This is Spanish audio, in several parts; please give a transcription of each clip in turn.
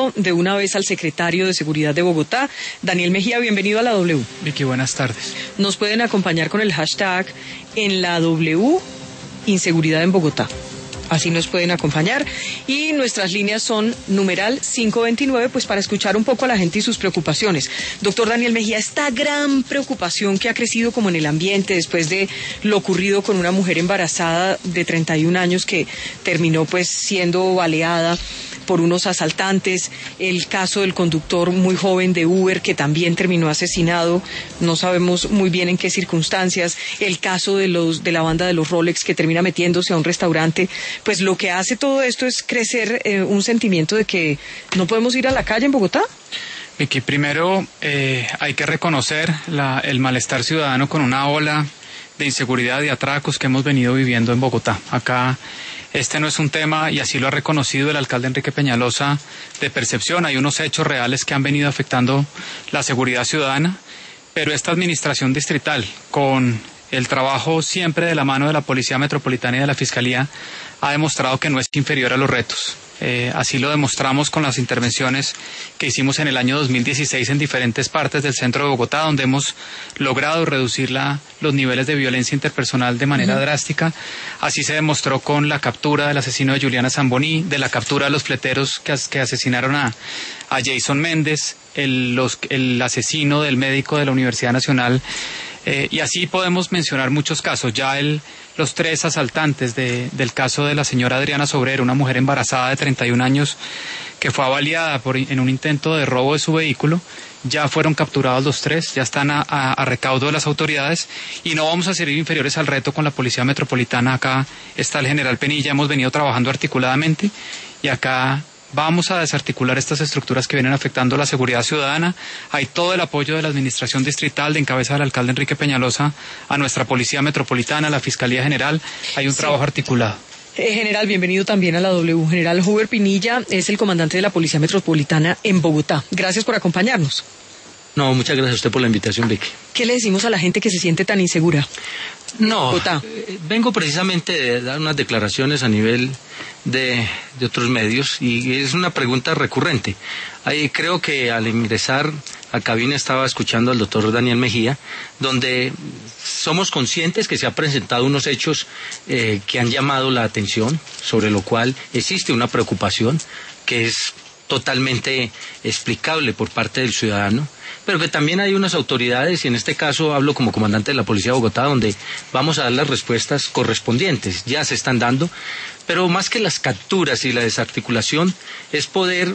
Saludo de una vez al secretario de Seguridad de Bogotá, Daniel Mejía. Bienvenido a la W. Vicky, buenas tardes. Nos pueden acompañar con el hashtag en la W, inseguridad en Bogotá. Así nos pueden acompañar. Y nuestras líneas son numeral 529, pues para escuchar un poco a la gente y sus preocupaciones. Doctor Daniel Mejía, esta gran preocupación que ha crecido como en el ambiente después de lo ocurrido con una mujer embarazada de 31 años que terminó pues siendo baleada por unos asaltantes, el caso del conductor muy joven de Uber que también terminó asesinado, no sabemos muy bien en qué circunstancias, el caso de la banda de los Rolex que termina metiéndose a un restaurante, pues lo que hace todo esto es crecer un sentimiento de que no podemos ir a la calle en Bogotá. Vicky, primero hay que reconocer el malestar ciudadano con una ola de inseguridad y atracos que hemos venido viviendo en Bogotá. Acá este no es un tema, y así lo ha reconocido el alcalde Enrique Peñalosa, de percepción. Hay unos hechos reales que han venido afectando la seguridad ciudadana, pero esta administración distrital, con el trabajo siempre de la mano de la Policía Metropolitana y de la Fiscalía, ha demostrado que no es inferior a los retos. Así lo demostramos con las intervenciones que hicimos en el año 2016 en diferentes partes del centro de Bogotá, donde hemos logrado reducir los niveles de violencia interpersonal de manera drástica. Así se demostró con la captura del asesino de Juliana Zamboní, de la captura de los fleteros que asesinaron a Jason Méndez, el asesino del médico de la Universidad Nacional. Y así podemos mencionar muchos casos. Ya los 3 asaltantes del caso de la señora Adriana Sobrero, una mujer embarazada de 31 años que fue baleada en un intento de robo de su vehículo, ya fueron capturados los 3, ya están a recaudo de las autoridades, y no vamos a ser inferiores al reto con la Policía Metropolitana. Acá está el general Penilla, hemos venido trabajando articuladamente, y acá vamos a desarticular estas estructuras que vienen afectando la seguridad ciudadana. Hay todo el apoyo de la Administración Distrital, de encabeza del alcalde Enrique Peñalosa, a nuestra Policía Metropolitana, a la Fiscalía General. Hay un trabajo articulado. General, bienvenido también a la W. General Huber Pinilla es el comandante de la Policía Metropolitana en Bogotá. Gracias por acompañarnos. No, muchas gracias a usted por la invitación, Vicky. ¿Qué le decimos a la gente que se siente tan insegura? No, vengo precisamente de dar unas declaraciones a nivel de otros medios, y es una pregunta recurrente. Creo que al ingresar a cabina estaba escuchando al doctor Daniel Mejía, donde somos conscientes que se han presentado unos hechos que han llamado la atención, sobre lo cual existe una preocupación que es totalmente explicable por parte del ciudadano, pero que también hay unas autoridades, y en este caso hablo como comandante de la Policía de Bogotá, donde vamos a dar las respuestas correspondientes. Ya se están dando, pero más que las capturas y la desarticulación es poder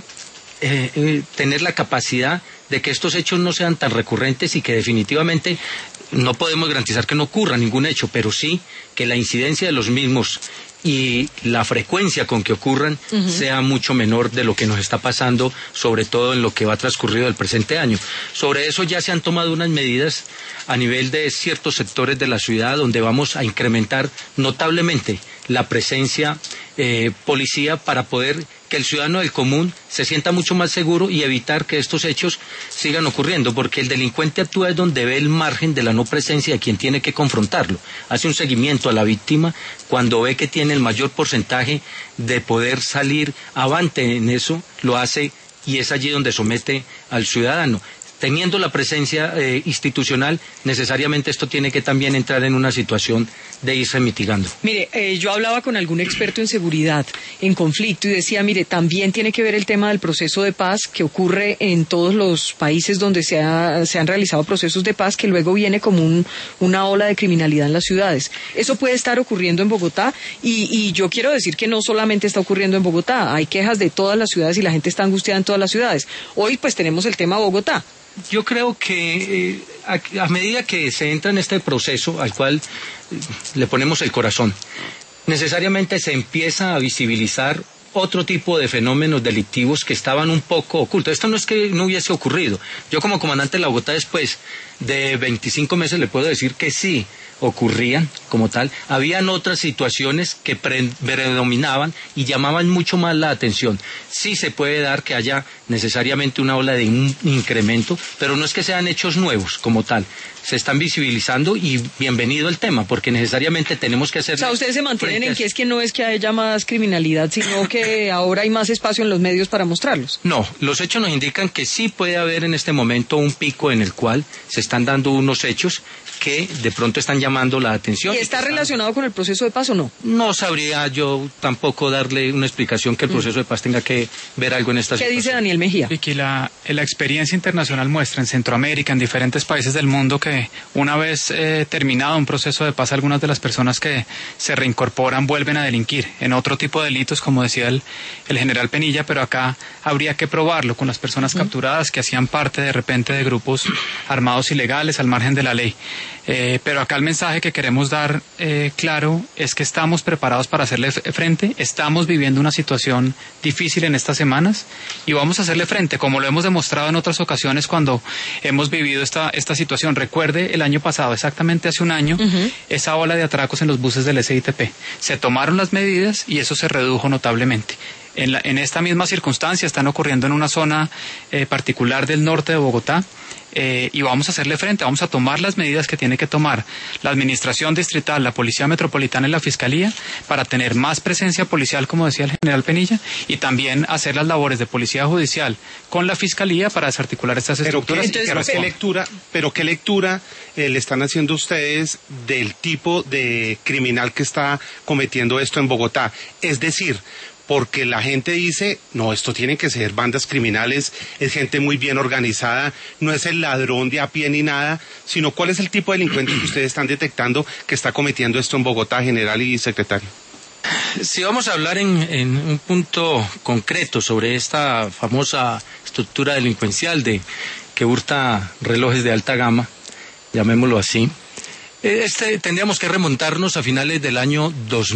tener la capacidad de que estos hechos no sean tan recurrentes, y que definitivamente no podemos garantizar que no ocurra ningún hecho, pero sí que la incidencia de los mismos y la frecuencia con que ocurran sea mucho menor de lo que nos está pasando, sobre todo en lo que va transcurrido del presente año. Sobre eso ya se han tomado unas medidas a nivel de ciertos sectores de la ciudad, donde vamos a incrementar notablemente la presencia policía, para poder que el ciudadano del común se sienta mucho más seguro y evitar que estos hechos sigan ocurriendo, porque el delincuente actúa es donde ve el margen de la no presencia de quien tiene que confrontarlo. Hace un seguimiento a la víctima cuando ve que tiene el mayor porcentaje de poder salir avante en eso, lo hace, y es allí donde somete al ciudadano. Teniendo la presencia institucional, necesariamente esto tiene que también entrar en una situación de irse mitigando. Mire, yo hablaba con algún experto en seguridad, en conflicto, y decía, mire, también tiene que ver el tema del proceso de paz que ocurre en todos los países donde se han realizado procesos de paz, que luego viene como una ola de criminalidad en las ciudades. Eso puede estar ocurriendo en Bogotá, y yo quiero decir que no solamente está ocurriendo en Bogotá, hay quejas de todas las ciudades y la gente está angustiada en todas las ciudades. Hoy pues tenemos el tema Bogotá. Yo creo que a medida que se entra en este proceso al cual le ponemos el corazón, necesariamente se empieza a visibilizar otro tipo de fenómenos delictivos que estaban un poco ocultos. Esto no es que no hubiese ocurrido. Yo como comandante de la Bogotá, después de 25 meses, le puedo decir que sí ocurrían como tal. Habían otras situaciones que predominaban y llamaban mucho más la atención. Sí se puede dar que haya necesariamente una ola de un incremento, pero no es que sean hechos nuevos como tal. Se están visibilizando y bienvenido el tema, porque necesariamente tenemos que hacer... O sea, ustedes se mantienen en que es que no es que haya más criminalidad, sino que ahora hay más espacio en los medios para mostrarlos. No, los hechos nos indican que sí puede haber en este momento un pico en el cual se están dando unos hechos que de pronto están llamando la atención. ¿Y está relacionado con el proceso de paz o no? No sabría yo tampoco darle una explicación que el proceso de paz tenga que ver algo en esta situación. ¿Qué dice Daniel Mejía? Y que la experiencia internacional muestra en Centroamérica, en diferentes países del mundo, que una vez terminado un proceso de paz, algunas de las personas que se reincorporan vuelven a delinquir en otro tipo de delitos, como decía el general Penilla, pero acá habría que probarlo con las personas capturadas que hacían parte de repente de grupos armados ilegales al margen de la ley. Pero acá el mensaje que queremos dar claro es que estamos preparados para hacerle frente, estamos viviendo una situación difícil en estas semanas y vamos a hacerle frente, como lo hemos demostrado en otras ocasiones cuando hemos vivido esta situación. Recuerde el año pasado, exactamente hace un año, esa ola de atracos en los buses del SITP. Se tomaron las medidas y eso se redujo notablemente. En esta misma circunstancia están ocurriendo en una zona particular del norte de Bogotá. Y vamos a hacerle frente, vamos a tomar las medidas que tiene que tomar la Administración Distrital, la Policía Metropolitana y la Fiscalía para tener más presencia policial, como decía el general Penilla, y también hacer las labores de Policía Judicial con la Fiscalía para desarticular estas estructuras. Pero ¿qué lectura le están haciendo ustedes del tipo de criminal que está cometiendo esto en Bogotá? Es decir, porque la gente dice, no, esto tienen que ser bandas criminales, es gente muy bien organizada, no es el ladrón de a pie ni nada, sino cuál es el tipo de delincuente que ustedes están detectando que está cometiendo esto en Bogotá, general y secretario. Si vamos a hablar en un punto concreto sobre esta famosa estructura delincuencial que hurta relojes de alta gama, llamémoslo así, tendríamos que remontarnos a finales del año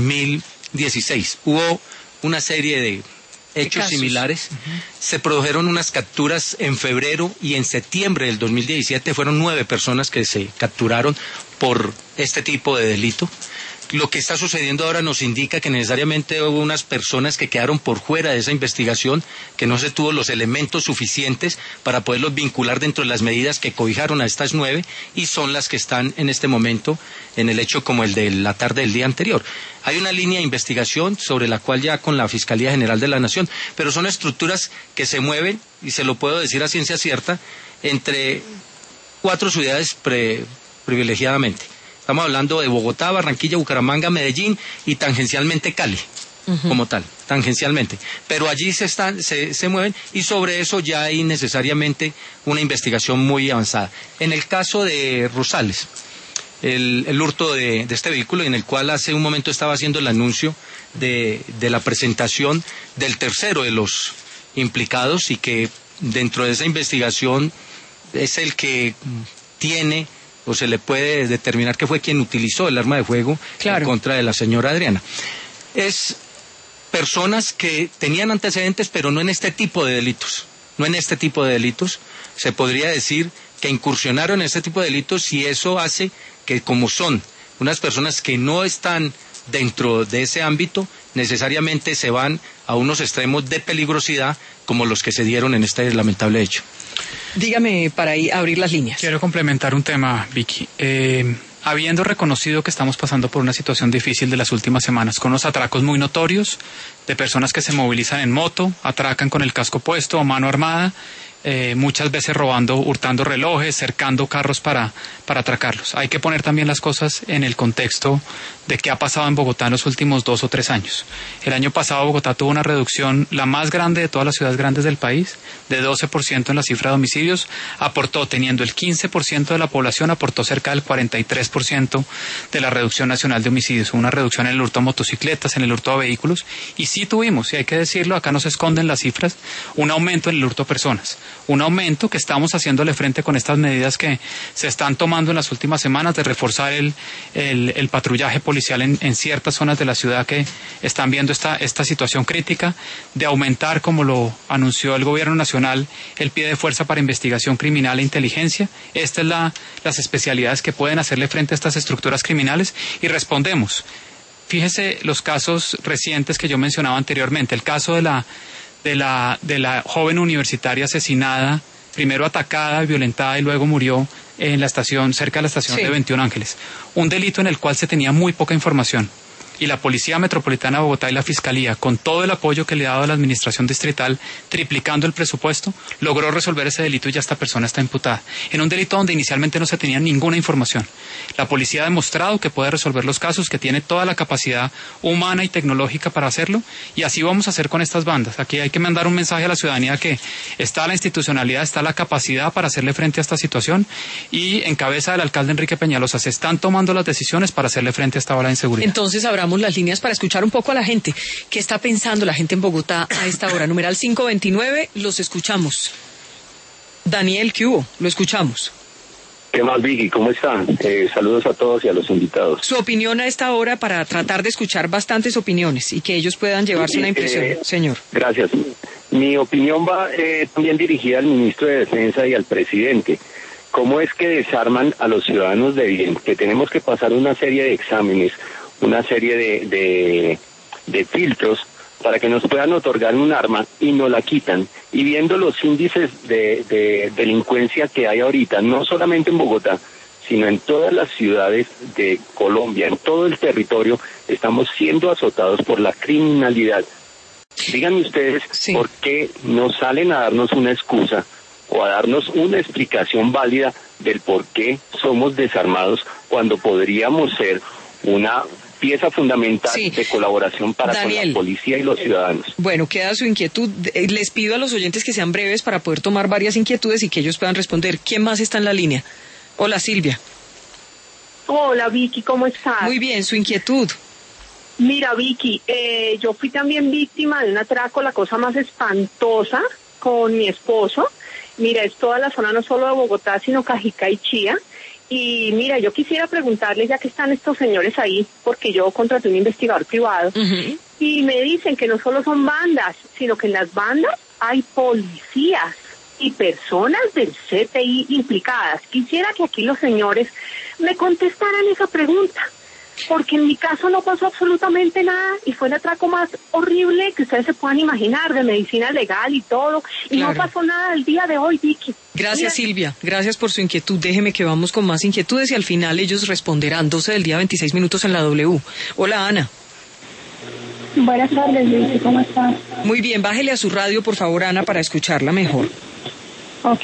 2016. Hubo una serie de hechos similares. Se produjeron unas capturas en febrero y en septiembre del 2017. Fueron 9 personas que se capturaron por este tipo de delito. Lo que está sucediendo ahora nos indica que necesariamente hubo unas personas que quedaron por fuera de esa investigación, que no se tuvo los elementos suficientes para poderlos vincular dentro de las medidas que cobijaron a estas 9 y son las que están en este momento en el hecho como el de la tarde del día anterior. Hay una línea de investigación sobre la cual ya con la Fiscalía General de la Nación, pero son estructuras que se mueven, y se lo puedo decir a ciencia cierta, entre 4 ciudades privilegiadamente. Estamos hablando de Bogotá, Barranquilla, Bucaramanga, Medellín y tangencialmente Cali, como tal, tangencialmente. Pero allí se mueven y sobre eso ya hay necesariamente una investigación muy avanzada. En el caso de Rosales, el hurto de este vehículo, en el cual hace un momento estaba haciendo el anuncio de la presentación del tercero de los implicados y que dentro de esa investigación es el que tiene o se le puede determinar que fue quien utilizó el arma de fuego en contra de la señora Adriana. Es personas que tenían antecedentes, pero no en este tipo de delitos. No en este tipo de delitos. Se podría decir que incursionaron en este tipo de delitos y eso hace que, como son unas personas que no están dentro de ese ámbito, necesariamente se van a unos extremos de peligrosidad como los que se dieron en este lamentable hecho. Dígame para abrir las líneas. Quiero complementar un tema, Vicky. Habiendo reconocido que estamos pasando por una situación difícil de las últimas semanas, con unos atracos muy notorios de personas que se movilizan en moto, atracan con el casco puesto o mano armada, muchas veces hurtando relojes, cercando carros para atracarlos. Hay que poner también las cosas en el contexto de qué ha pasado en Bogotá en los últimos 2 o 3 años. El año pasado Bogotá tuvo una reducción, la más grande de todas las ciudades grandes del país, de 12% en la cifra de homicidios. Teniendo el 15% de la población, aportó cerca del 43% de la reducción nacional de homicidios. Una reducción en el hurto a motocicletas, en el hurto a vehículos, y sí tuvimos, y hay que decirlo, acá no se esconden las cifras, un aumento en el hurto de personas, un aumento que estamos haciéndole frente con estas medidas que se están tomando en las últimas semanas de reforzar el patrullaje policial en ciertas zonas de la ciudad que están viendo esta situación crítica, de aumentar, como lo anunció el gobierno nacional, el pie de fuerza para investigación criminal e inteligencia. Estas es las especialidades que pueden hacerle frente a estas estructuras criminales, y respondemos. Fíjese los casos recientes que yo mencionaba anteriormente, el caso de la joven universitaria asesinada, primero atacada y violentada y luego murió en la estación, cerca de la estación de 21 Ángeles. Un delito en el cual se tenía muy poca información. Y la Policía Metropolitana de Bogotá y la Fiscalía, con todo el apoyo que le ha dado a la Administración Distrital, triplicando el presupuesto, logró resolver ese delito y ya esta persona está imputada. En un delito donde inicialmente no se tenía ninguna información. La policía ha demostrado que puede resolver los casos, que tiene toda la capacidad humana y tecnológica para hacerlo, y así vamos a hacer con estas bandas. Aquí hay que mandar un mensaje a la ciudadanía que está la institucionalidad, está la capacidad para hacerle frente a esta situación, y en cabeza del alcalde Enrique Peñalosa se están tomando las decisiones para hacerle frente a esta ola de inseguridad. Entonces abramos las líneas para escuchar un poco a la gente. ¿Qué está pensando la gente en Bogotá a esta hora? Numeral 529, los escuchamos. Daniel, ¿qué hubo? Lo escuchamos. ¿Qué más, Vicky? ¿Cómo están? Saludos a todos y a los invitados. Su opinión a esta hora para tratar de escuchar bastantes opiniones y que ellos puedan llevarse una impresión, señor. Gracias. Mi opinión va también dirigida al ministro de Defensa y al presidente. ¿Cómo es que desarman a los ciudadanos de bien? Que tenemos que pasar una serie de exámenes, una serie de filtros para que nos puedan otorgar un arma y nos la quitan. Y viendo los índices de delincuencia que hay ahorita, no solamente en Bogotá, sino en todas las ciudades de Colombia, en todo el territorio, estamos siendo azotados por la criminalidad. Díganme ustedes por qué no salen a darnos una excusa o a darnos una explicación válida del por qué somos desarmados cuando podríamos ser una pieza fundamental de colaboración para con la policía y los ciudadanos. Bueno, queda su inquietud. Les pido a los oyentes que sean breves para poder tomar varias inquietudes y que ellos puedan responder. ¿Quién más está en la línea? Hola, Silvia. Hola, Vicky, ¿cómo estás? Muy bien, su inquietud. Mira, Vicky, yo fui también víctima de un atraco, la cosa más espantosa, con mi esposo. Mira, es toda la zona no solo de Bogotá, sino Cajicá y Chía. Y mira, yo quisiera preguntarles, ya que están estos señores ahí, porque yo contraté un investigador privado, y me dicen que no solo son bandas, sino que en las bandas hay policías y personas del CTI implicadas. Quisiera que aquí los señores me contestaran esa pregunta, porque en mi caso no pasó absolutamente nada y fue el atraco más horrible que ustedes se puedan imaginar, de medicina legal y todo, y no pasó nada el día de hoy, Vicky. Gracias, Silvia, gracias por su inquietud. Déjeme que vamos con más inquietudes y al final ellos responderán. 12 del día, 26 minutos en la W. Hola, Ana. Buenas tardes, Vicky, ¿cómo estás? Muy bien, bájele a su radio, por favor, Ana, para escucharla mejor. Ok.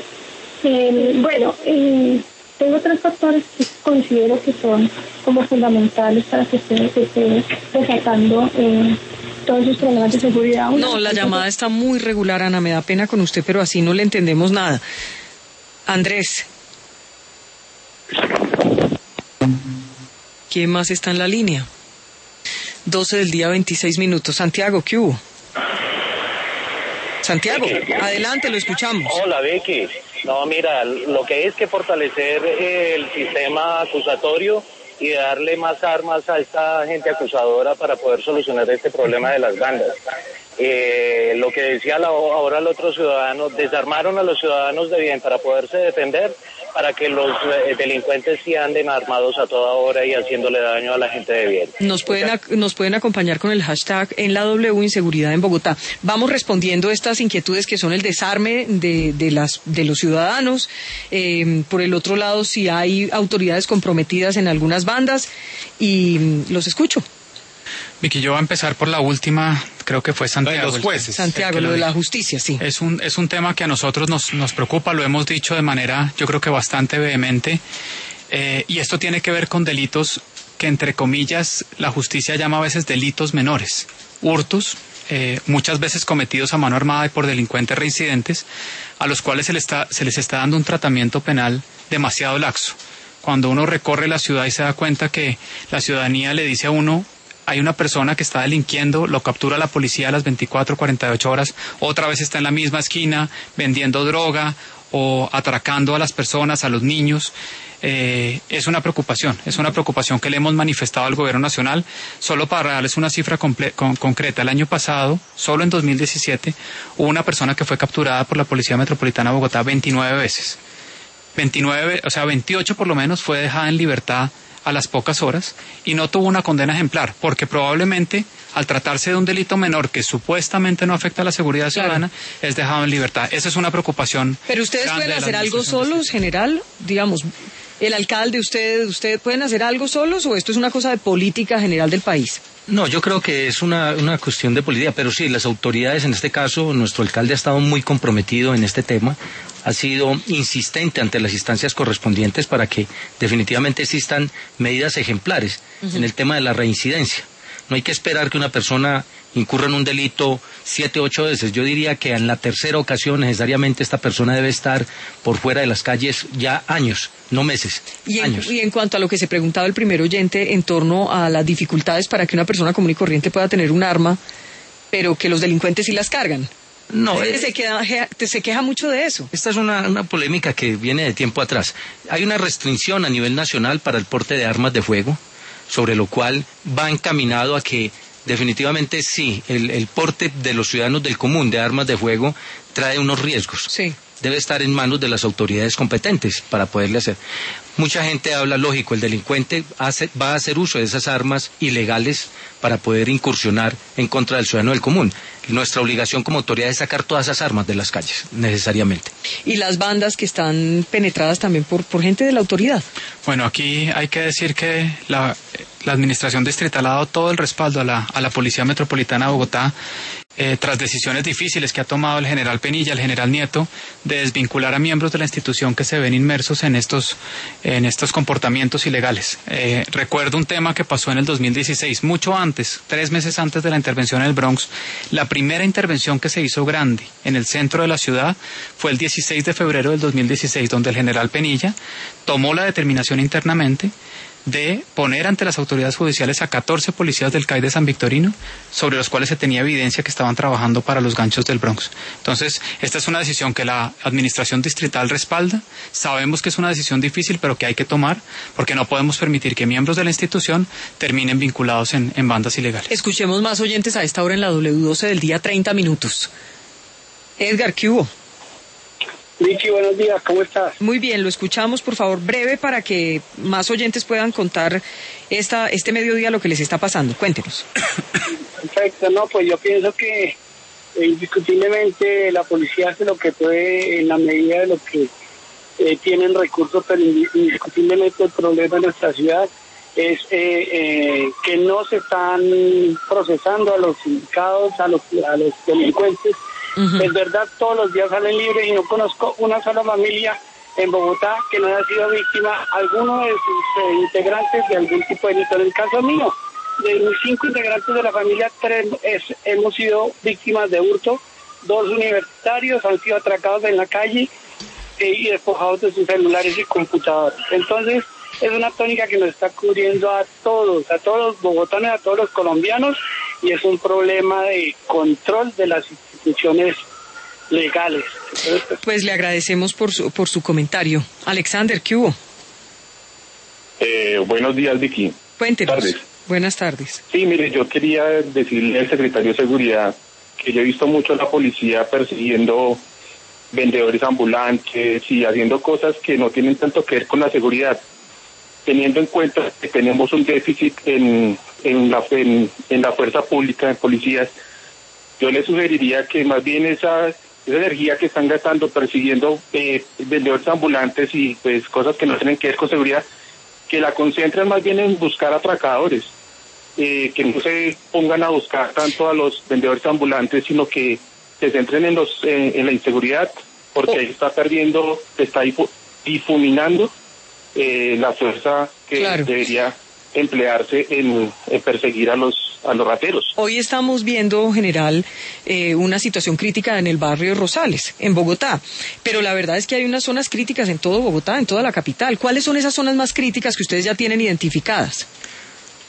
Tengo tres factores que considero que son como fundamentales para que se esté desatando todos esos problemas de seguridad. No, la llamada está muy regular, Ana, me da pena con usted, pero así no le entendemos nada. Andrés. ¿Quién más está en la línea? 12 del día, 26 minutos. Santiago, ¿qué hubo? Santiago, adelante, lo escuchamos. Hola, Vicky. No, mira, lo que es que fortalecer el sistema acusatorio y darle más armas a esta gente acusadora para poder solucionar este problema de las bandas. Lo que decía ahora el otro ciudadano, desarmaron a los ciudadanos de bien para poderse defender, para que los delincuentes sí anden armados a toda hora y haciéndole daño a la gente de bien. Nos pueden acompañar con el hashtag en la W Inseguridad en Bogotá. Vamos respondiendo estas inquietudes que son el desarme de los ciudadanos. Por el otro lado, si hay autoridades comprometidas en algunas bandas, y los escucho. Vicky, yo voy a empezar por la última, creo que fue Santiago. Lo de los jueces. Santiago, lo de la justicia, sí. Es un tema que a nosotros nos preocupa, lo hemos dicho de manera, yo creo que bastante vehemente, y esto tiene que ver con delitos que, entre comillas, la justicia llama a veces delitos menores, hurtos, muchas veces cometidos a mano armada y por delincuentes reincidentes, a los cuales se les está dando un tratamiento penal demasiado laxo. Cuando uno recorre la ciudad y se da cuenta que la ciudadanía le dice a uno, hay una persona que está delinquiendo, lo captura la policía a las 24, 48 horas, otra vez está en la misma esquina vendiendo droga o atracando a las personas, a los niños. Es una preocupación que le hemos manifestado al gobierno nacional. Solo para darles una cifra concreta, el año pasado, solo en 2017, hubo una persona que fue capturada por la Policía Metropolitana de Bogotá 29 veces. 28 por lo menos fue dejada en libertad a las pocas horas y no tuvo una condena ejemplar, porque probablemente al tratarse de un delito menor que supuestamente no afecta a la seguridad ciudadana, es dejado en libertad. Esa es una preocupación. Pero ustedes pueden hacer algo solos, general, digamos, el alcalde, ¿ustedes pueden hacer algo solos o esto es una cosa de política general del país? No, yo creo que es una cuestión de política, pero sí, las autoridades, en este caso, nuestro alcalde ha estado muy comprometido en este tema, ha sido insistente ante las instancias correspondientes para que definitivamente existan medidas ejemplares en el tema de la reincidencia. No hay que esperar que una persona incurra en un delito 7, 8 veces. Yo diría que en la tercera ocasión necesariamente esta persona debe estar por fuera de las calles ya años, no meses, años. Y en cuanto a lo que se preguntaba el primer oyente en torno a las dificultades para que una persona común y corriente pueda tener un arma, pero que los delincuentes sí las cargan. No, se queja mucho de eso. Esta es una polémica que viene de tiempo atrás. Hay una restricción a nivel nacional para el porte de armas de fuego, sobre lo cual va encaminado a que definitivamente sí, el porte de los ciudadanos del común de armas de fuego trae unos riesgos. Sí. Debe estar en manos de las autoridades competentes para poderle hacer. Mucha gente habla, lógico, el delincuente va a hacer uso de esas armas ilegales para poder incursionar en contra del ciudadano del común. Nuestra obligación como autoridad es sacar todas esas armas de las calles, necesariamente. ¿Y las bandas que están penetradas también por gente de la autoridad? Bueno, aquí hay que decir que la Administración Distrital ha dado todo el respaldo a la Policía Metropolitana de Bogotá tras decisiones difíciles que ha tomado el general Penilla, el general Nieto, de desvincular a miembros de la institución que se ven inmersos en estos comportamientos ilegales. Recuerdo un tema que pasó en el 2016, mucho antes, 3 meses antes de la intervención en el Bronx. La primera intervención que se hizo grande en el centro de la ciudad fue el 16 de febrero del 2016, donde el general Penilla tomó la determinación internamente de poner ante las autoridades judiciales a 14 policías del CAI de San Victorino, sobre los cuales se tenía evidencia que estaban trabajando para los ganchos del Bronx. Entonces, esta es una decisión que la Administración Distrital respalda. Sabemos que es una decisión difícil, pero que hay que tomar, porque no podemos permitir que miembros de la institución terminen vinculados en bandas ilegales. Escuchemos más oyentes a esta hora en la W12 del día 30 minutos. Edgar, ¿qué hubo? Vicky, buenos días, ¿cómo estás? Muy bien, lo escuchamos, por favor, breve para que más oyentes puedan contar este mediodía lo que les está pasando. Cuéntenos. Perfecto, no, pues yo pienso que indiscutiblemente la policía hace lo que puede en la medida de lo que tienen recursos, pero indiscutiblemente el problema en nuestra ciudad es que no se están procesando a los sindicados, a los delincuentes. Es verdad, todos los días salen libres y no conozco una sola familia en Bogotá que no haya sido víctima alguno de sus integrantes de algún tipo de delito. En el caso mío, de mis 5 integrantes de la familia, 3 hemos sido víctimas de hurto, 2 universitarios han sido atracados en la calle y despojados de sus celulares y computadores. Entonces, es una tónica que nos está cubriendo a todos los bogotanos, a todos los colombianos, y es un problema de control de las instituciones legales. Entonces, pues le agradecemos por su comentario. Alexander, ¿qué hubo? Buenos días, Vicky. Cuéntenos. Tardes. Buenas tardes. Sí, mire, yo quería decirle al secretario de Seguridad que yo he visto mucho a la policía persiguiendo vendedores ambulantes y haciendo cosas que no tienen tanto que ver con la seguridad, teniendo en cuenta que tenemos un déficit en la fuerza pública, en policías. Yo le sugeriría que más bien esa energía que están gastando persiguiendo vendedores ambulantes y pues cosas que no tienen que ver con seguridad, que la concentren más bien en buscar atracadores, que no se pongan a buscar tanto a los vendedores ambulantes, sino que se centren en la inseguridad, porque ahí está perdiendo, está difuminando la fuerza que debería emplearse en perseguir a los rateros. Hoy estamos viendo, general, una situación crítica en el barrio Rosales, en Bogotá, pero la verdad es que hay unas zonas críticas en todo Bogotá, en toda la capital. ¿Cuáles son esas zonas más críticas que ustedes ya tienen identificadas?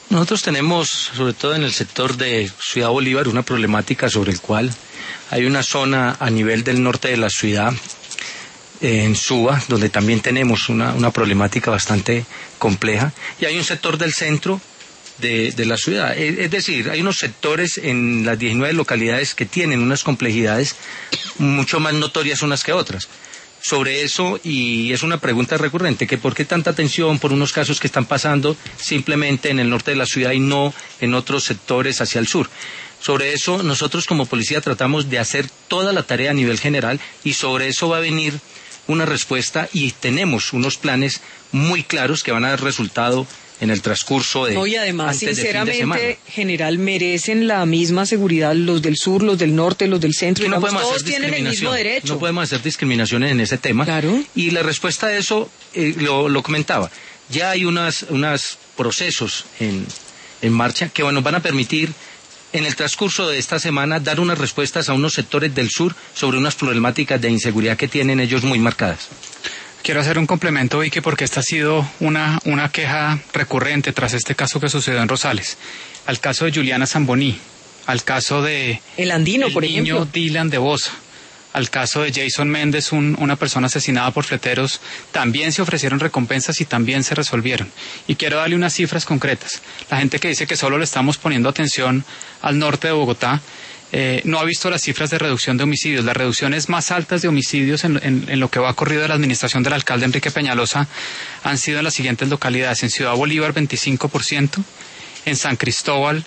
Nosotros tenemos, sobre todo en el sector de Ciudad Bolívar, una problemática sobre el cual hay una zona a nivel del norte de la ciudad, en Suba, donde también tenemos una problemática bastante compleja, y hay un sector del centro de la ciudad. Es decir, hay unos sectores en las 19 localidades que tienen unas complejidades mucho más notorias unas que otras. Sobre eso, y es una pregunta recurrente, que por qué tanta atención por unos casos que están pasando simplemente en el norte de la ciudad y no en otros sectores hacia el sur. Sobre eso, nosotros como policía tratamos de hacer toda la tarea a nivel general, y sobre eso va a venir una respuesta, y tenemos unos planes muy claros que van a dar resultado en el transcurso de y además, antes sinceramente, general, merecen la misma seguridad los del sur, los del norte, los del centro, y digamos, todos tienen el mismo derecho. No podemos hacer discriminaciones en ese tema. Claro. Y la respuesta a eso, lo comentaba, ya hay unos procesos en marcha que nos van a permitir en el transcurso de esta semana dar unas respuestas a unos sectores del sur sobre unas problemáticas de inseguridad que tienen ellos muy marcadas. Quiero hacer un complemento, Vicky, porque esta ha sido una queja recurrente tras este caso que sucedió en Rosales. Al caso de Juliana Zamboní, al caso de el andino, por ejemplo, niño Dylan de Bosa, al caso de Jason Méndez, una persona asesinada por fleteros, también se ofrecieron recompensas y también se resolvieron. Y quiero darle unas cifras concretas. La gente que dice que solo le estamos poniendo atención al norte de Bogotá, no ha visto las cifras de reducción de homicidios. Las reducciones más altas de homicidios en lo que va corrido de la administración del alcalde Enrique Peñalosa han sido en las siguientes localidades: en Ciudad Bolívar 25%, en San Cristóbal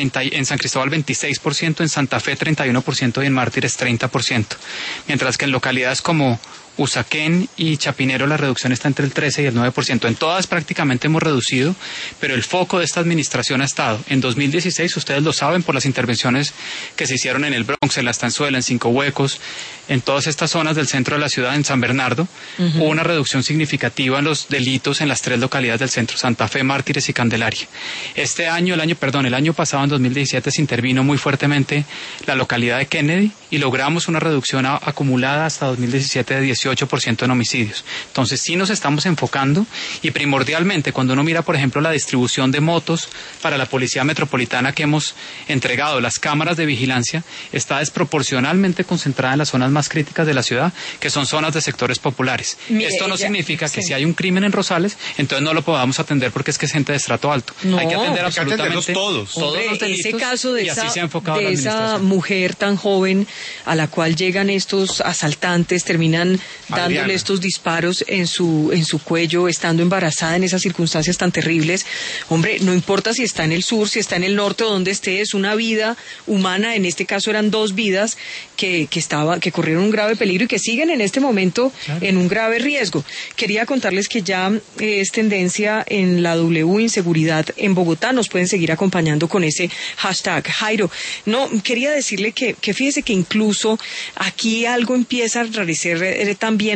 26%, en Santa Fe 31% y en Mártires 30%. Mientras que en localidades como Usaquén y Chapinero la reducción está entre el 13 y el 9%. En todas prácticamente hemos reducido, pero el foco de esta administración ha estado en 2016, ustedes lo saben por las intervenciones que se hicieron en el Bronx, en la Estanzuela, en Cinco Huecos, en todas estas zonas del centro de la ciudad, en San Bernardo, hubo una reducción significativa en los delitos en las 3 localidades del centro: Santa Fe, Mártires y Candelaria. El año pasado, en 2017, se intervino muy fuertemente la localidad de Kennedy y logramos una reducción acumulada hasta 2017 de 18% en homicidios. Entonces sí nos estamos enfocando, y primordialmente cuando uno mira, por ejemplo, la distribución de motos para la Policía Metropolitana que hemos entregado, las cámaras de vigilancia, está desproporcionalmente concentrada en las zonas más críticas de la ciudad, que son zonas de sectores populares. Esto no significa que si hay un crimen en Rosales, entonces no lo podamos atender porque es que es gente de estrato alto. No, hay que atender absolutamente todos los delitos, ese caso de esa mujer tan joven a la cual llegan estos asaltantes, terminan dándole estos disparos en su cuello, estando embarazada en esas circunstancias tan terribles. Hombre, no importa si está en el sur, si está en el norte o donde esté, es una vida humana. En este caso eran 2 vidas que corrieron un grave peligro y que siguen en este momento en un grave riesgo. Quería contarles que ya es tendencia en la W Inseguridad en Bogotá. Nos pueden seguir acompañando con ese hashtag. Jairo, quería decirle que fíjese que incluso aquí algo empieza a enrarecer también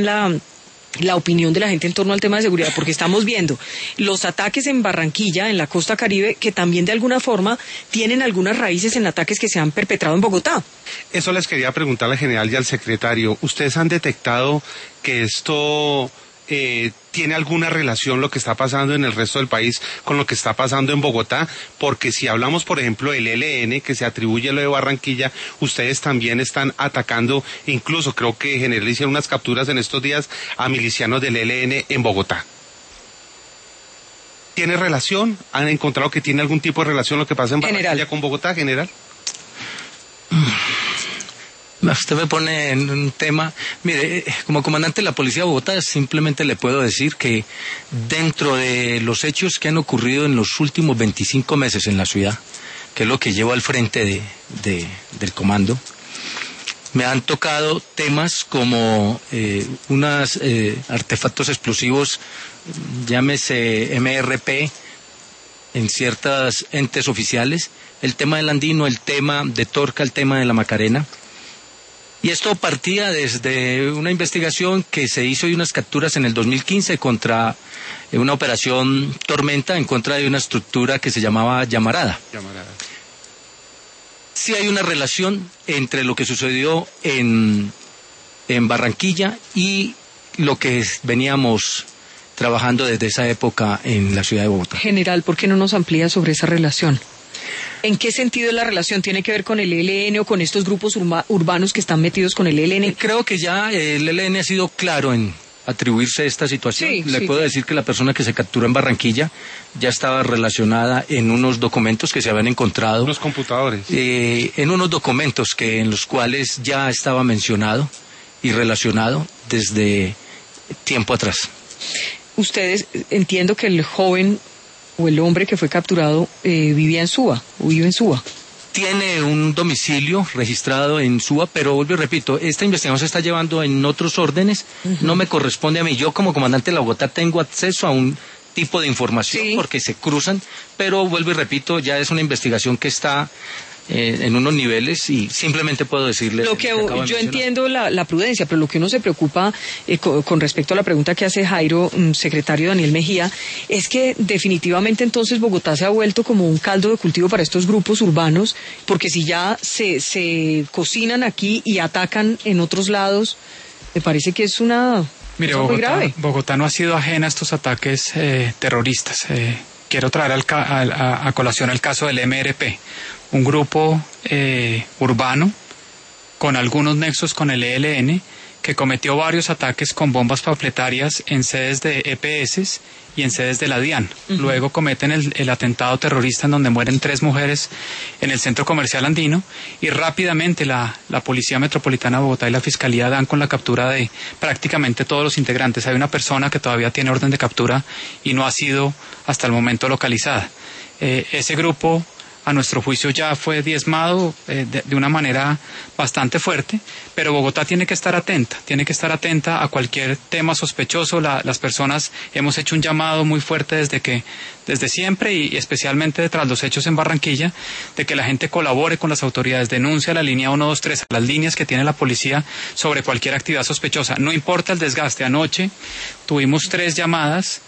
la opinión de la gente en torno al tema de seguridad, porque estamos viendo los ataques en Barranquilla, en la costa Caribe, que también de alguna forma tienen algunas raíces en ataques que se han perpetrado en Bogotá. Eso les quería preguntar al general y al secretario. ¿Ustedes han detectado que esto tiene alguna relación, lo que está pasando en el resto del país, con lo que está pasando en Bogotá? Porque si hablamos, por ejemplo, del ELN, que se atribuye a lo de Barranquilla, ustedes también están atacando, incluso creo que general hicieron unas capturas en estos días a milicianos del ELN en Bogotá. ¿Tiene relación? ¿Han encontrado que tiene algún tipo de relación lo que pasa en Barranquilla con Bogotá, general? Usted me pone en un tema. Mire, como comandante de la Policía de Bogotá, simplemente le puedo decir que dentro de los hechos que han ocurrido en los últimos 25 meses en la ciudad, que es lo que llevo al frente del comando, me han tocado temas como unos artefactos explosivos, llámese MRP, en ciertos entes oficiales, el tema del Andino, el tema de Torca, el tema de la Macarena. Y esto partía desde una investigación que se hizo y unas capturas en el 2015 contra una operación Tormenta en contra de una estructura que se llamaba Llamarada. Sí hay una relación entre lo que sucedió en Barranquilla y lo que veníamos trabajando desde esa época en la ciudad de Bogotá. General, ¿por qué no nos amplía sobre esa relación? ¿En qué sentido la relación tiene que ver con el ELN o con estos grupos urbanos que están metidos con el ELN? Creo que ya el ELN ha sido claro en atribuirse a esta situación. Le puedo decir que la persona que se capturó en Barranquilla ya estaba relacionada en unos documentos que se habían encontrado. Unos computadores. En unos documentos en los cuales ya estaba mencionado y relacionado desde tiempo atrás. Ustedes, entiendo que el joven o el hombre que fue capturado vivía en Suba, o vive en Suba. Tiene un domicilio registrado en Suba, pero vuelvo y repito, esta investigación se está llevando en otros órdenes, no me corresponde a mí. Yo como comandante de la Bogotá tengo acceso a un tipo de información porque se cruzan, pero vuelvo y repito, ya es una investigación que está en unos niveles y simplemente puedo decirles lo que yo entiendo la prudencia, pero lo que uno se preocupa con respecto a la pregunta que hace Jairo, secretario Daniel Mejía, es que definitivamente entonces Bogotá se ha vuelto como un caldo de cultivo para estos grupos urbanos, porque si ya se cocinan aquí y atacan en otros lados, me parece que es una Mire, cosa muy grave. Bogotá no ha sido ajena a estos ataques terroristas. Quiero traer a colación el caso del MRP, un grupo urbano con algunos nexos con el ELN que cometió varios ataques con bombas papletarias en sedes de EPS y en sedes de la DIAN. Luego cometen el atentado terrorista en donde mueren 3 mujeres en el centro comercial andino y rápidamente la Policía Metropolitana de Bogotá y la Fiscalía dan con la captura de prácticamente todos los integrantes. Hay una persona que todavía tiene orden de captura y no ha sido hasta el momento localizada. Ese grupo, a nuestro juicio, ya fue diezmado de una manera bastante fuerte, pero Bogotá tiene que estar atenta a cualquier tema sospechoso. Las personas hemos hecho un llamado muy fuerte desde siempre y especialmente tras los hechos en Barranquilla, de que la gente colabore con las autoridades, denuncie a la línea 123, a las líneas que tiene la policía sobre cualquier actividad sospechosa. No importa el desgaste. Anoche tuvimos 3 llamadas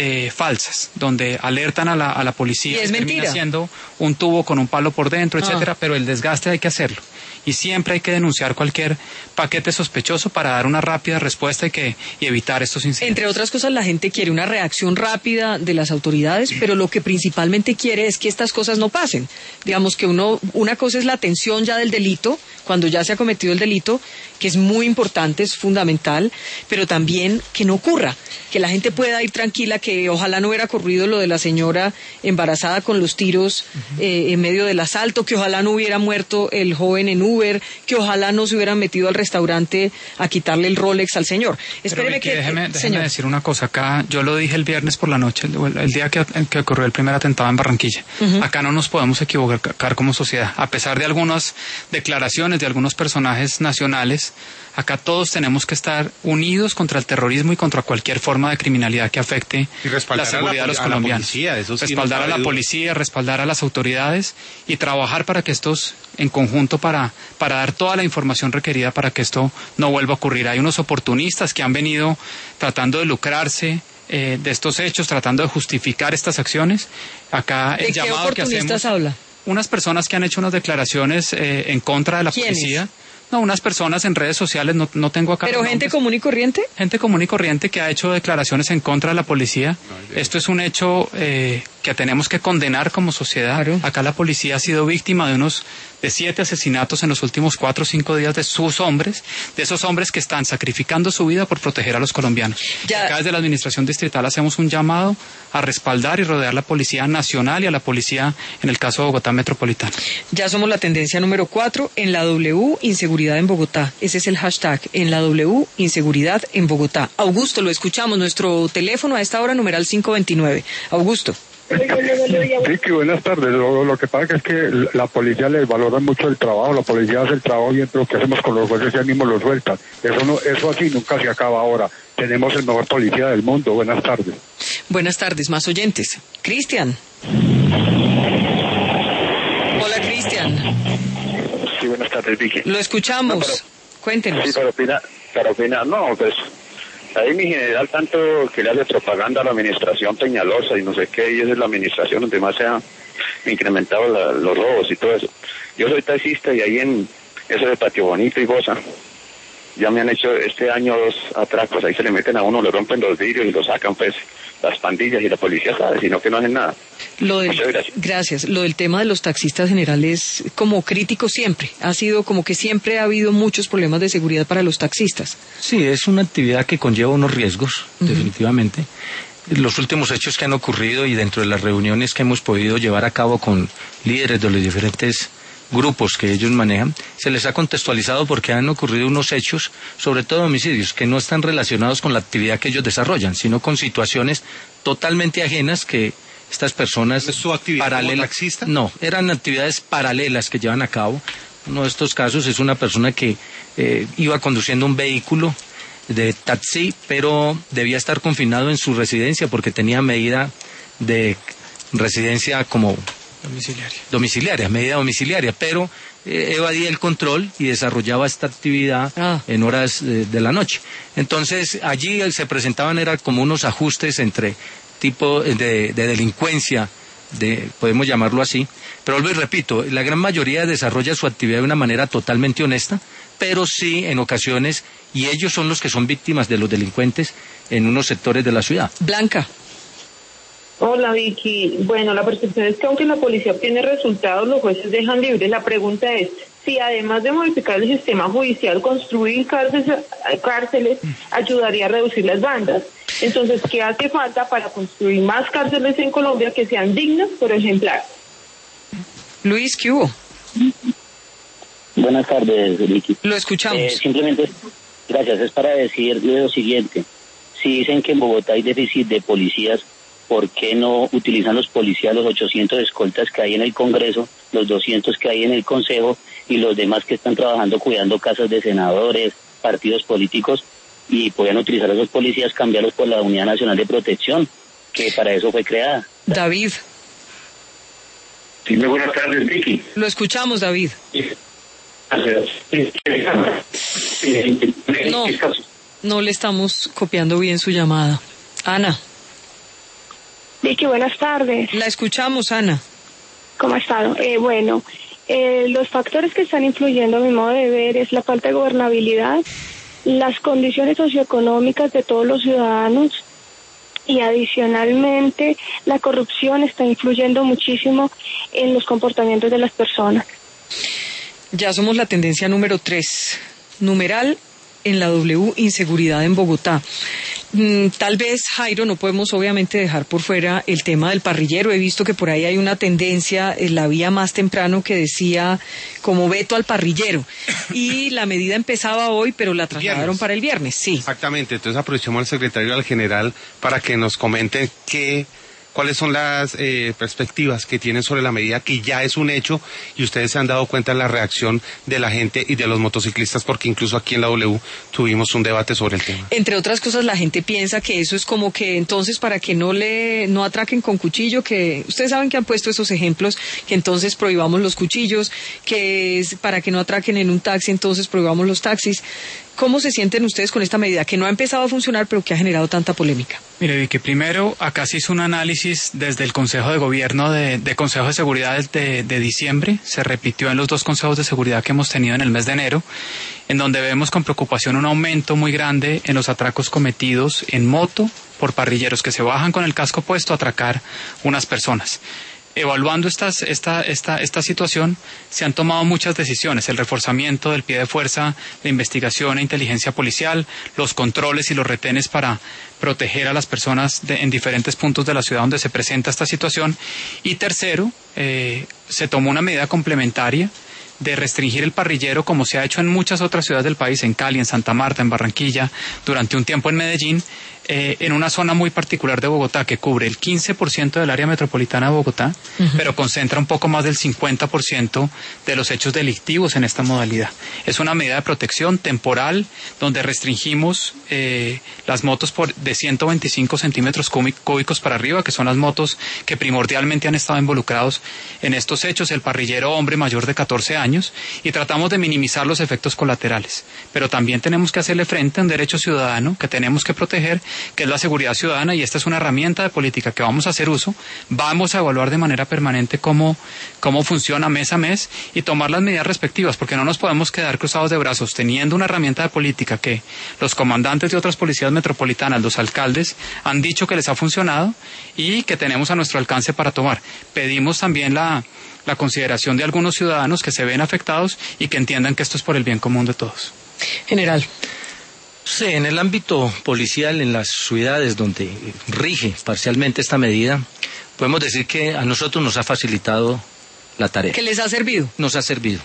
falsas, donde alertan a la policía. Y es mentira. Termina siendo un tubo con un palo por dentro, etcétera, pero el desgaste hay que hacerlo. Y siempre hay que denunciar cualquier paquete sospechoso para dar una rápida respuesta y evitar estos incidentes. Entre otras cosas, la gente quiere una reacción rápida de las autoridades, pero lo que principalmente quiere es que estas cosas no pasen. Digamos que una cosa es la atención ya del delito, cuando ya se ha cometido el delito, que es muy importante, es fundamental, pero también que no ocurra, que la gente pueda ir tranquila, que ojalá no hubiera ocurrido lo de la señora embarazada con los tiros en medio del asalto, que ojalá no hubiera muerto el joven en Uber, que ojalá no se hubieran metido al restaurante a quitarle el Rolex al señor. Espéreme déjeme decir una cosa. Acá yo lo dije el viernes por la noche, el día que ocurrió el primer atentado en Barranquilla. Acá no nos podemos equivocar como sociedad, a pesar de algunas declaraciones de algunos personajes nacionales. Acá todos tenemos que estar unidos contra el terrorismo y contra cualquier forma de criminalidad que afecte la seguridad de los colombianos. Respaldar a la policía, respaldar a las autoridades y trabajar para que estos, en conjunto, para dar toda la información requerida para que esto no vuelva a ocurrir. Hay unos oportunistas que han venido tratando de lucrarse de estos hechos, tratando de justificar estas acciones. Acá el llamado que hacemos... ¿De qué oportunistas habla? Unas personas que han hecho unas declaraciones en contra de la policía. No, unas personas en redes sociales, no tengo acá. ¿Pero gente común y corriente? Gente común y corriente que ha hecho declaraciones en contra de la policía. Esto es un hecho que tenemos que condenar como sociedad. Claro. Acá la policía ha sido víctima de 7 asesinatos en los últimos 4 o 5 días de sus hombres, de esos hombres que están sacrificando su vida por proteger a los colombianos. Acá desde la Administración Distrital hacemos un llamado a respaldar y rodear la Policía Nacional y a la Policía, en el caso de Bogotá Metropolitana. Ya somos la tendencia número 4 en la W, inseguridad en Bogotá. Ese es el hashtag, en la W, inseguridad en Bogotá. Augusto, lo escuchamos, nuestro teléfono a esta hora, numeral 529. Augusto. Sí, que buenas tardes. Lo que pasa es que la policía les valora mucho el trabajo, la policía hace el trabajo y lo que hacemos con los jueces ya mismo los sueltan. Eso así nunca se acaba ahora. Tenemos el mejor policía del mundo. Buenas tardes. Buenas tardes, más oyentes. Cristian. Hola, Cristian. Sí, buenas tardes, Vicky. Lo escuchamos. Cuéntenos. Sí, para opinar, no, pues ahí mi general tanto que le hace propaganda a la administración Peñalosa y no sé qué, y esa es la administración donde más se ha incrementado los robos y todo eso. Yo soy taxista y ahí en eso de Patio Bonito y Bosa, Ya me han hecho este año 2 atracos, ahí se le meten a uno, le rompen los vidrios y lo sacan, pues, las pandillas y la policía sabe, sino que no hacen nada. Muchas gracias. Gracias. Lo del tema de los taxistas generales como crítico siempre. Ha sido como que siempre ha habido muchos problemas de seguridad para los taxistas. Sí, es una actividad que conlleva unos riesgos, definitivamente. Los últimos hechos que han ocurrido y dentro de las reuniones que hemos podido llevar a cabo con líderes de los diferentes grupos que ellos manejan, se les ha contextualizado porque han ocurrido unos hechos, sobre todo homicidios, que no están relacionados con la actividad que ellos desarrollan, sino con situaciones totalmente ajenas que estas personas... ¿Es su actividad como taxista? No, eran actividades paralelas que llevan a cabo. Uno de estos casos es una persona que iba conduciendo un vehículo de taxi, pero debía estar confinado en su residencia porque tenía medida de residencia como... medida domiciliaria, pero evadía el control y desarrollaba esta actividad en horas de la noche. Entonces, allí se presentaban, era como unos ajustes entre tipo de delincuencia, podemos llamarlo así, pero vuelvo y repito, la gran mayoría desarrolla su actividad de una manera totalmente honesta, pero sí en ocasiones, y ellos son los que son víctimas de los delincuentes en unos sectores de la ciudad. Blanca. Hola Vicky, bueno, la percepción es que aunque la policía obtiene resultados, los jueces dejan libres. La pregunta es, si además de modificar el sistema judicial, construir cárceles ayudaría a reducir las bandas. Entonces, ¿qué hace falta para construir más cárceles en Colombia que sean dignas, por ejemplar? Luis, ¿qué hubo? Buenas tardes, Vicky. Lo escuchamos. Simplemente, gracias, es para decirle lo siguiente. Si dicen que en Bogotá hay déficit de policías, ¿por qué no utilizan los policías los 800 escoltas que hay en el Congreso, los 200 que hay en el Consejo y los demás que están trabajando cuidando casas de senadores, partidos políticos, y podían utilizar a esos policías, cambiarlos por la Unidad Nacional de Protección, que para eso fue creada? David. Sí, muy buenas tardes, Vicky. Lo escuchamos, David. No le estamos copiando bien su llamada. Ana. Vicky, buenas tardes. La escuchamos, Ana. ¿Cómo ha estado? Los factores que están influyendo a mi modo de ver es la falta de gobernabilidad, las condiciones socioeconómicas de todos los ciudadanos y adicionalmente la corrupción está influyendo muchísimo en los comportamientos de las personas. Ya somos la tendencia número 3, numeral en la W, inseguridad en Bogotá. Tal vez, Jairo, no podemos obviamente dejar por fuera el tema del parrillero. He visto que por ahí hay una tendencia, la vía más temprano, que decía como veto al parrillero. Y la medida empezaba hoy, pero la trasladaron para el viernes, sí. Exactamente, entonces aprovechemos al secretario al general para que nos comente cuáles son las perspectivas que tienen sobre la medida, que ya es un hecho, y ustedes se han dado cuenta de la reacción de la gente y de los motociclistas, porque incluso aquí en la W tuvimos un debate sobre el tema. Entre otras cosas, la gente piensa que eso es como que entonces para que no atraquen con cuchillo, que ustedes saben que han puesto esos ejemplos, que entonces prohibamos los cuchillos, que es para que no atraquen en un taxi, entonces prohibamos los taxis. ¿Cómo se sienten ustedes con esta medida que no ha empezado a funcionar pero que ha generado tanta polémica? Mire, Vicky, primero acá se hizo un análisis desde el Consejo de Gobierno de Consejo de Seguridad de diciembre, se repitió en los 2 consejos de seguridad que hemos tenido en el mes de enero, en donde vemos con preocupación un aumento muy grande en los atracos cometidos en moto por parrilleros que se bajan con el casco puesto a atracar unas personas. Evaluando esta situación, se han tomado muchas decisiones: el reforzamiento del pie de fuerza de investigación e inteligencia policial, los controles y los retenes para proteger a las personas en diferentes puntos de la ciudad donde se presenta esta situación. Y tercero, se tomó una medida complementaria de restringir el parrillero, como se ha hecho en muchas otras ciudades del país, en Cali, en Santa Marta, en Barranquilla, durante un tiempo en Medellín, en una zona muy particular de Bogotá que cubre el 15% del área metropolitana de Bogotá, pero concentra un poco más del 50% de los hechos delictivos en esta modalidad. Es una medida de protección temporal donde restringimos las motos de 125 centímetros cúbicos para arriba, que son las motos que primordialmente han estado involucrados en estos hechos, el parrillero hombre mayor de 14 años, y tratamos de minimizar los efectos colaterales. Pero también tenemos que hacerle frente a un derecho ciudadano que tenemos que proteger, que es la seguridad ciudadana, y esta es una herramienta de política que vamos a hacer uso. Vamos a evaluar de manera permanente cómo funciona mes a mes y tomar las medidas respectivas, porque no nos podemos quedar cruzados de brazos teniendo una herramienta de política que los comandantes de otras policías metropolitanas, los alcaldes, han dicho que les ha funcionado y que tenemos a nuestro alcance para tomar. Pedimos también la consideración de algunos ciudadanos que se ven afectados y que entiendan que esto es por el bien común de todos. General. Sí, en el ámbito policial, en las ciudades donde rige parcialmente esta medida, podemos decir que a nosotros nos ha facilitado la tarea. ¿Qué les ha servido? Nos ha servido.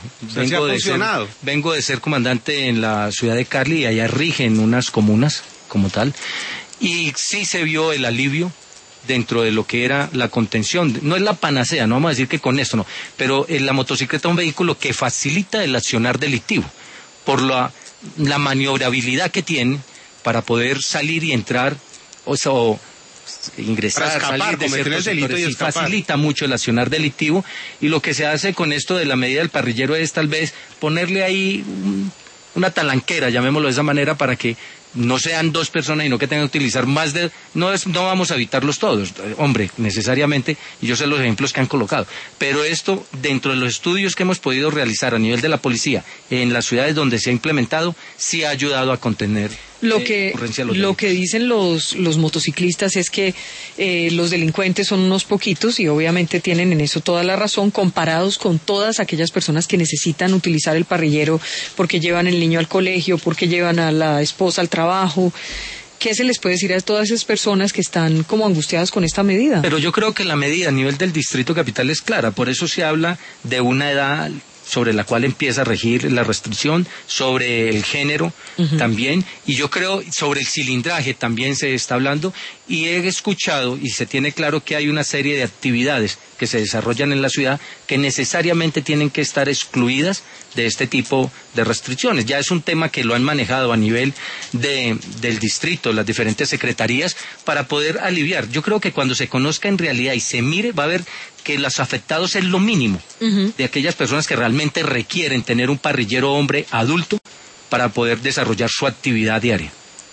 Vengo de ser comandante en la ciudad de Cali y allá rigen unas comunas como tal, y sí se vio el alivio dentro de lo que era la contención. No es la panacea, no vamos a decir que con esto no, pero la motocicleta es un vehículo que facilita el accionar delictivo por la maniobrabilidad que tiene para poder salir y entrar o ingresar, para escapar, salir de ciertos delito y escapar. Facilita mucho el accionar delictivo, y lo que se hace con esto de la medida del parrillero es tal vez ponerle ahí una talanquera, llamémoslo de esa manera, para que no sean dos personas, sino que tengan que utilizar más de... No vamos a evitarlos todos, hombre, necesariamente, y yo sé los ejemplos que han colocado, pero esto, dentro de los estudios que hemos podido realizar a nivel de la policía, en las ciudades donde se ha implementado, sí ha ayudado a contener lo que dicen los motociclistas es que los delincuentes son unos poquitos, y obviamente tienen en eso toda la razón, comparados con todas aquellas personas que necesitan utilizar el parrillero porque llevan el niño al colegio, porque llevan a la esposa al trabajo. ¿Qué se les puede decir a todas esas personas que están como angustiadas con esta medida? Pero yo creo que la medida a nivel del Distrito Capital es clara, por eso se habla de una edad sobre la cual empieza a regir la restricción, sobre el género también, y yo creo sobre el cilindraje también se está hablando, y he escuchado y se tiene claro que hay una serie de actividades que se desarrollan en la ciudad que necesariamente tienen que estar excluidas de este tipo de restricciones. Ya es un tema que lo han manejado a nivel del distrito, las diferentes secretarías, para poder aliviar. Yo creo que cuando se conozca en realidad y se mire, va a ver que los afectados es lo mínimo de aquellas personas que realmente requieren tener un parrillero hombre adulto para poder desarrollar su actividad diaria.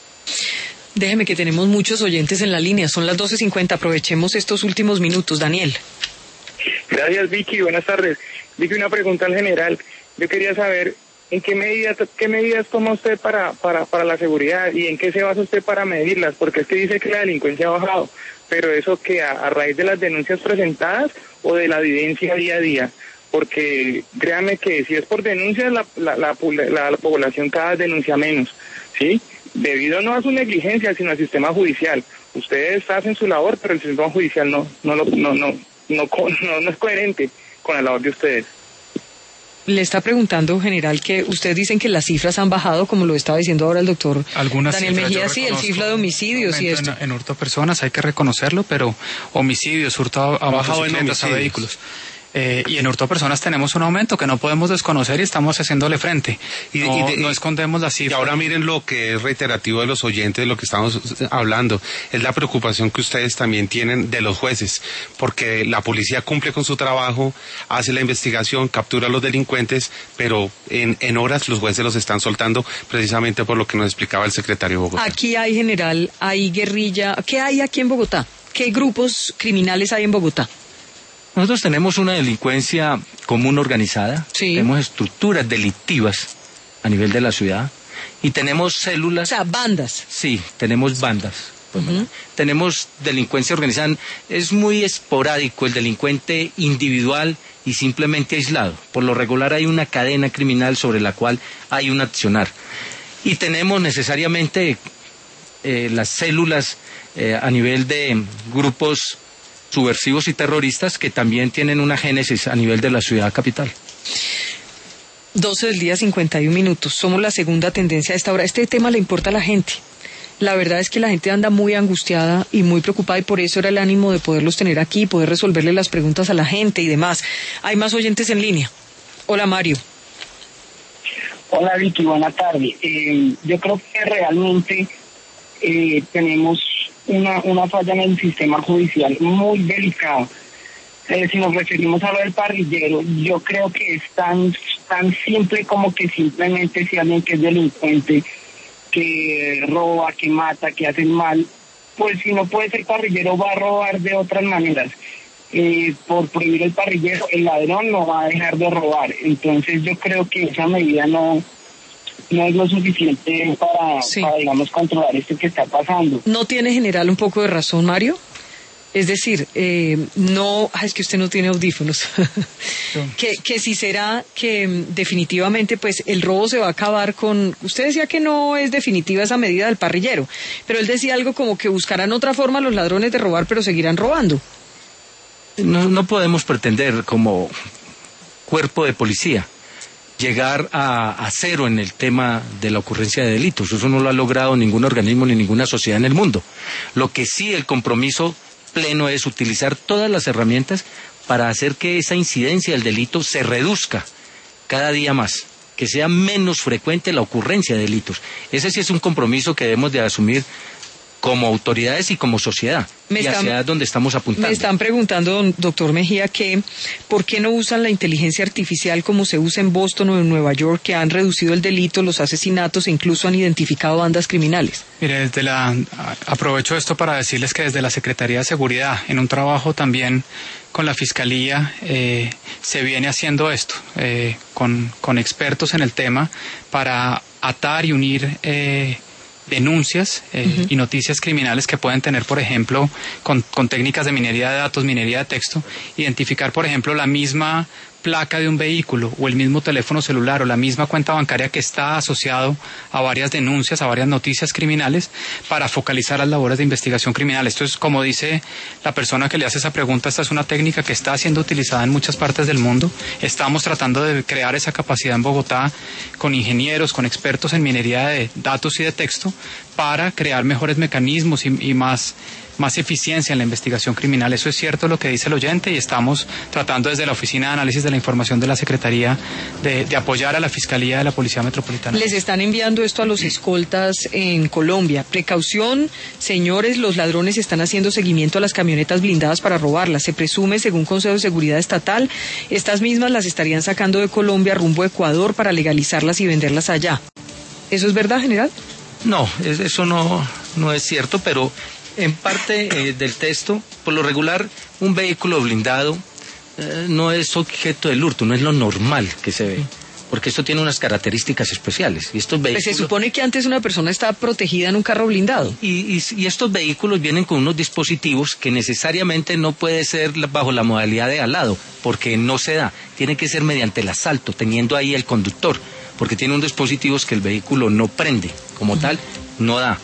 Déjeme que tenemos muchos oyentes en la línea, son las 12:50, aprovechemos estos últimos minutos. Daniel. Gracias, Vicky, buenas tardes. Vicky, una pregunta al general. Yo quería saber en qué medidas toma usted para la seguridad y en qué se basa usted para medirlas, porque es que dice que la delincuencia ha bajado, pero eso que a raíz de las denuncias presentadas o de la vivencia día a día, porque créanme que si es por denuncias la población cada vez denuncia menos, ¿sí? Debido no a su negligencia, sino al sistema judicial. Ustedes hacen su labor, pero el sistema judicial no es coherente con la labor de ustedes. Le está preguntando, general, que ustedes dicen que las cifras han bajado, como lo estaba diciendo ahora el doctor Daniel Mejía, sí, el cifra de homicidios y esto. En hurto a personas hay que reconocerlo, pero homicidios, hurto a motocicletas, a vehículos. Y en hurto a personas tenemos un aumento que no podemos desconocer y estamos haciéndole frente. No escondemos la cifra. Y ahora miren lo que es reiterativo de los oyentes, de lo que estamos hablando, es la preocupación que ustedes también tienen de los jueces, porque la policía cumple con su trabajo, hace la investigación, captura a los delincuentes, pero en horas los jueces los están soltando, precisamente por lo que nos explicaba el secretario de Bogotá. Aquí hay, general, hay guerrilla. ¿Qué hay aquí en Bogotá? ¿Qué grupos criminales hay en Bogotá? Nosotros tenemos una delincuencia común organizada, tenemos estructuras delictivas a nivel de la ciudad y tenemos células... O sea, bandas. Sí, tenemos bandas. Tenemos delincuencia organizada. Es muy esporádico el delincuente individual y simplemente aislado. Por lo regular hay una cadena criminal sobre la cual hay un accionar. Y tenemos necesariamente las células a nivel de grupos subversivos y terroristas que también tienen una génesis a nivel de la ciudad capital. 12:51. Somos la segunda tendencia a esta hora. Este tema le importa a la gente. La verdad es que la gente anda muy angustiada y muy preocupada, y por eso era el ánimo de poderlos tener aquí, poder resolverle las preguntas a la gente y demás. Hay más oyentes en línea. Hola, Mario. Hola, Vicky, buenas tardes. Yo creo que realmente tenemos una falla en el sistema judicial muy delicada. Si nos referimos a lo del parrillero, yo creo que es tan simple como que simplemente si alguien que es delincuente que roba, que mata, que hace el mal, pues si no puede ser parrillero va a robar de otras maneras. Por prohibir el parrillero, el ladrón no va a dejar de robar. Entonces yo creo que esa medida no es lo suficiente para digamos, controlar esto que está pasando. ¿No tiene, general, un poco de razón, Mario? Es decir, es que usted no tiene audífonos. que si será que definitivamente pues el robo se va a acabar con... Usted decía que no es definitiva esa medida del parrillero, pero él decía algo como que buscarán otra forma los ladrones de robar, pero seguirán robando. No podemos pretender como cuerpo de policía llegar a cero en el tema de la ocurrencia de delitos. Eso no lo ha logrado ningún organismo ni ninguna sociedad en el mundo. Lo que sí, el compromiso pleno es utilizar todas las herramientas para hacer que esa incidencia del delito se reduzca cada día más, que sea menos frecuente la ocurrencia de delitos. Ese sí es un compromiso que debemos de asumir como autoridades y como sociedad, hacia donde estamos apuntando. Me están preguntando, doctor Mejía, que ¿por qué no usan la inteligencia artificial como se usa en Boston o en Nueva York, que han reducido el delito, los asesinatos e incluso han identificado bandas criminales? Mire, aprovecho esto para decirles que desde la Secretaría de Seguridad, en un trabajo también con la Fiscalía, se viene haciendo esto, con expertos en el tema, para atar y unir denuncias y noticias criminales que pueden tener, por ejemplo, con técnicas de minería de datos, minería de texto, identificar, por ejemplo, la misma placa de un vehículo o el mismo teléfono celular o la misma cuenta bancaria que está asociado a varias denuncias, a varias noticias criminales, para focalizar las labores de investigación criminal. Esto es, como dice la persona que le hace esa pregunta, esta es una técnica que está siendo utilizada en muchas partes del mundo. Estamos tratando de crear esa capacidad en Bogotá con ingenieros, con expertos en minería de datos y de texto, para crear mejores mecanismos y más eficiencia en la investigación criminal. Eso es cierto lo que dice el oyente, y estamos tratando desde la Oficina de Análisis de la Información de la Secretaría de apoyar a la Fiscalía de la Policía Metropolitana. Les están enviando esto a los escoltas en Colombia. Precaución, señores, los ladrones están haciendo seguimiento a las camionetas blindadas para robarlas. Se presume, según Consejo de Seguridad Estatal, estas mismas las estarían sacando de Colombia rumbo a Ecuador para legalizarlas y venderlas allá. ¿Eso es verdad, general? No, eso no es cierto, pero en parte del texto, por lo regular, un vehículo blindado no es objeto del hurto, no es lo normal que se ve, porque esto tiene unas características especiales. Y estos vehículos... Pues se supone que antes una persona estaba protegida en un carro blindado. Y estos vehículos vienen con unos dispositivos que necesariamente no puede ser bajo la modalidad de alado, porque no se da. Tiene que ser mediante el asalto, teniendo ahí el conductor, porque tiene unos dispositivos que el vehículo no prende, como tal, no da.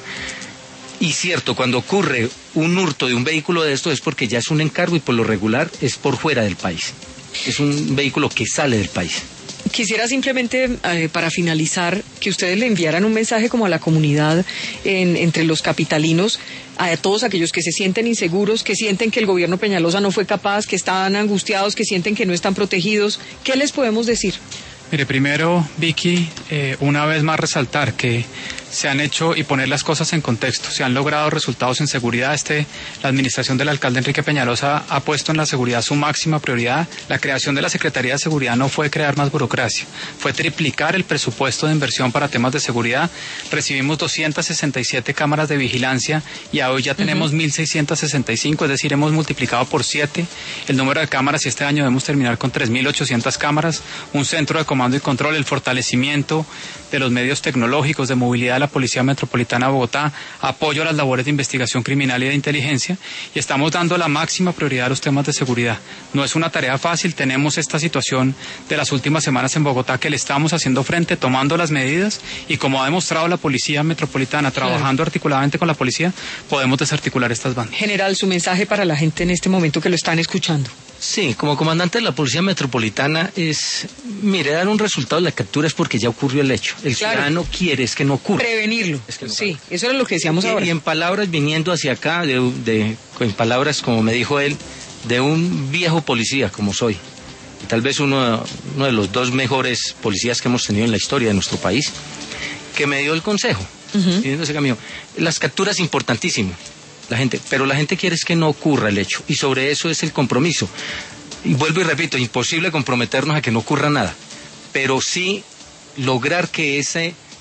Y cierto, cuando ocurre un hurto de un vehículo de esto es porque ya es un encargo y por lo regular es por fuera del país. Es un vehículo que sale del país. Quisiera simplemente, para finalizar, que ustedes le enviaran un mensaje como a la comunidad entre los capitalinos, a todos aquellos que se sienten inseguros, que sienten que el gobierno Peñalosa no fue capaz, que están angustiados, que sienten que no están protegidos. ¿Qué les podemos decir? Mire, primero, Vicky, una vez más resaltar que se han hecho, y poner las cosas en contexto, se han logrado resultados en seguridad. La administración del alcalde Enrique Peñalosa ha puesto en la seguridad su máxima prioridad. La creación de la Secretaría de Seguridad no fue crear más burocracia, fue triplicar el presupuesto de inversión para temas de seguridad. Recibimos 267 cámaras de vigilancia y hoy ya tenemos 1.665, es decir, hemos multiplicado por 7 el número de cámaras, y este año debemos terminar con 3.800 cámaras, un centro de comando y control, el fortalecimiento de los medios tecnológicos de movilidad de la Policía Metropolitana de Bogotá, apoyo a las labores de investigación criminal y de inteligencia, y estamos dando la máxima prioridad a los temas de seguridad. No es una tarea fácil, tenemos esta situación de las últimas semanas en Bogotá que le estamos haciendo frente, tomando las medidas, y como ha demostrado la Policía Metropolitana, trabajando articuladamente con la policía, podemos desarticular estas bandas. General, su mensaje para la gente en este momento que lo están escuchando. Sí, como comandante de la Policía Metropolitana es, dar un resultado de la captura es porque ya ocurrió el hecho. El ciudadano quiere es que no ocurra. Prevenirlo. Es que no sí, eso era lo que decíamos ahora. Y en palabras, viniendo hacia acá, en palabras, como me dijo él, de un viejo policía como soy, y tal vez uno de los 2 mejores policías que hemos tenido en la historia de nuestro país, que me dio el consejo, siguiendo ese camino. Las capturas, importantísimo. Pero la gente quiere es que no ocurra el hecho, y sobre eso es el compromiso. Y vuelvo y repito, imposible comprometernos a que no ocurra nada, pero sí lograr que ese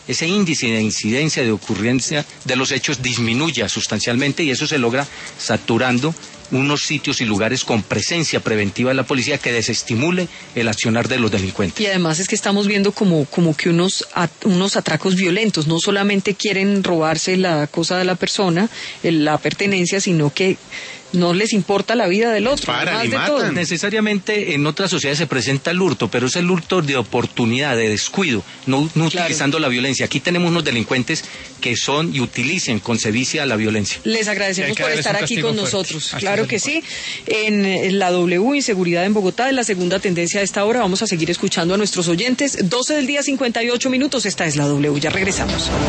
ese índice de incidencia de ocurrencia de los hechos disminuya sustancialmente, y eso se logra saturando unos sitios y lugares con presencia preventiva de la policía que desestimule el accionar de los delincuentes. Y además es que estamos viendo como que unos atracos violentos, no solamente quieren robarse la cosa de la persona, la pertenencia, sino que no les importa la vida del otro. Más de todo. Necesariamente en otras sociedades se presenta el hurto, pero es el hurto de oportunidad, de descuido, no utilizando la violencia. Aquí tenemos unos delincuentes que son y utilizan con sevicia la violencia. Les agradecemos por estar aquí con nosotros. Claro que sí. En la W, inseguridad en Bogotá, es la segunda tendencia de esta hora. Vamos a seguir escuchando a nuestros oyentes. 12 del día, 58 minutos. Esta es la W. Ya regresamos.